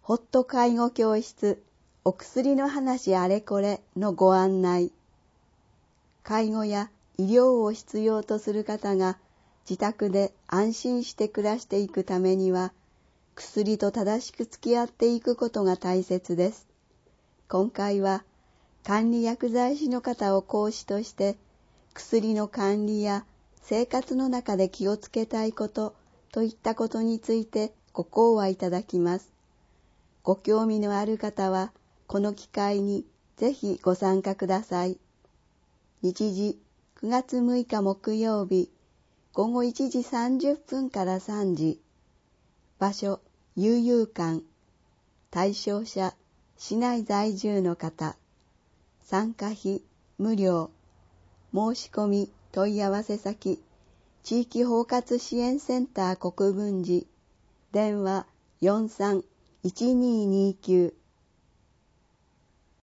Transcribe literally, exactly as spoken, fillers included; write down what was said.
ホット介護教室お薬の話あれこれのご案内。介護や医療を必要とする方が自宅で安心して暮らしていくためには、薬と正しく付き合っていくことが大切です。今回は管理薬剤師の方を講師として、薬の管理や生活の中で気をつけたいことといったことについてご講話いただきます。ご興味のある方は、この機会にぜひご参加ください。日時くがつむいか木曜日、ごごいちじさんじゅっぷんからさんじ。場所、悠々館。対象者、市内在住の方。参加費、無料。申し込み、問い合わせ先、地域包括支援センター国分寺。電話よんさんいちにーにーきゅう